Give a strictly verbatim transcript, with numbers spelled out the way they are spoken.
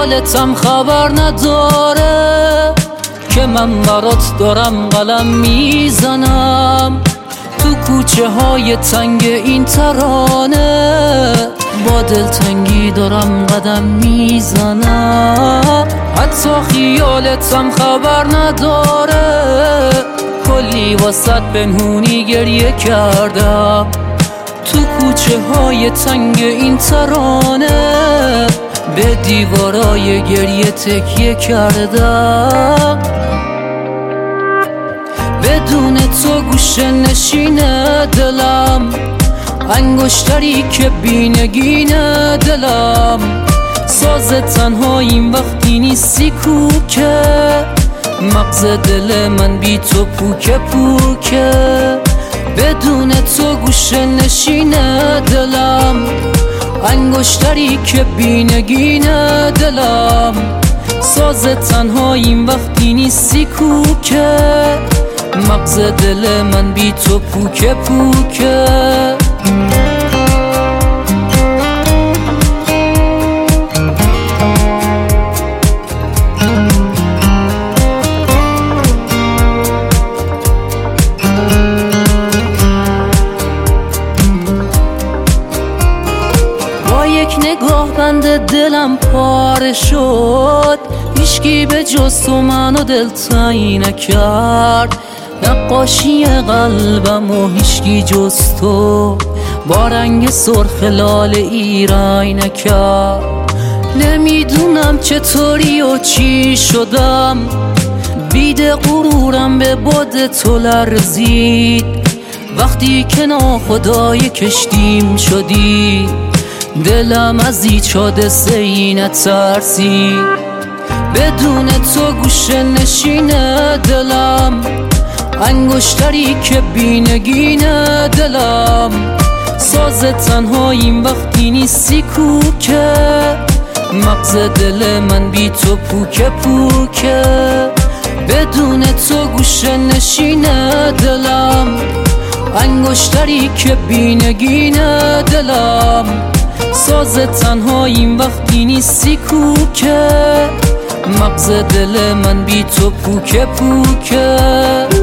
خیالتم خبر نداره که من برات دارم قلم میزنم تو کوچه های تنگ این ترانه، با دلتنگی دارم قدم میزنم. حتی خیالتم خبر نداره کلی واسط پنهونی گریه کردم تو کوچه های تنگ این ترانه، به دیوارای گریه تکیه کردم. بدون تو گوشه نشینه دلم، انگشتری که بینگینه دلم، ساز تنهاییم وقتی نیستی کوکه، مغز دل من بی تو پوکه پوکه. بدون تو گوشه نشینه دلم، انگشتری که بینگینه دلم، ساز تنهاییم وقتی نیستی کوکه، مغز دل من بی تو پوکه پوکه. یک نگاه بند دلم پاره شد، هیچکی به جز تو منو دلتنگ نکرد، نقاشی قلبم و هیچکی جز تو با رنگ سرخ لاله ای رنگ نکرد. نمیدونم چطوری و چی شدم، بید غرورم به باد تو لرزید، وقتی که ناخدای کشتیم شدی دلم از ایجاد سینه ترسید. بدون تو گوشه نشینه دلم، انگشتری که بینگینه دلم، ساز تنهاییم وقتی نیستی کوکه، مغز دل من بی تو پوکه پوکه. بدون تو گوشه نشینه دلم، انگشتری که بینگینه دلم، ساز تنهاییم وقتی نیستی کوکه، مغز دل من بی تو پوکه پوکه.